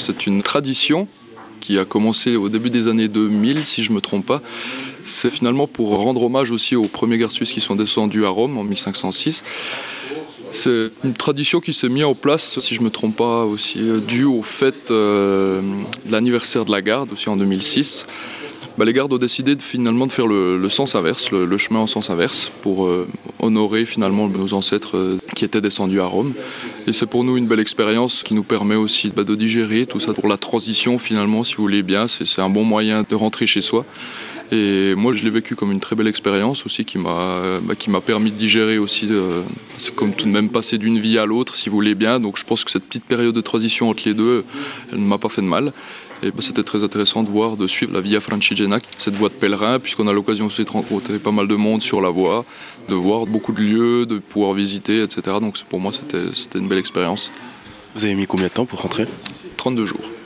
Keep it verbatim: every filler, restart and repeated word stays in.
C'est une tradition qui a commencé au début des années deux mille, si je ne me trompe pas. C'est finalement pour rendre hommage aussi aux premiers guerres suisses qui sont descendus à Rome en mille cinq cent six. C'est une tradition qui s'est mise en place, si je ne me trompe pas, aussi due au fait euh, de l'anniversaire de la garde, aussi en deux mille six. Bah, les gardes ont décidé de, finalement de faire le, le sens inverse, le, le chemin en sens inverse, pour euh, honorer finalement nos ancêtres euh, qui étaient descendus à Rome. Et c'est pour nous une belle expérience qui nous permet aussi bah, de digérer tout ça pour la transition finalement, si vous voulez bien. C'est, c'est un bon moyen de rentrer chez soi. Et moi, je l'ai vécu comme une très belle expérience aussi qui m'a, bah, qui m'a permis de digérer aussi. Euh, c'est comme tout de même passer d'une vie à l'autre, si vous voulez bien. Donc je pense que cette petite période de transition entre les deux, elle ne m'a pas fait de mal. Et bah, c'était très intéressant de voir, de suivre la Via Francigena, cette voie de pèlerin, puisqu'on a l'occasion aussi de rencontrer pas mal de monde sur la voie, de voir beaucoup de lieux, de pouvoir visiter, et cetera. Donc pour moi, c'était, c'était une belle expérience. Vous avez mis combien de temps pour rentrer ? trente-deux jours.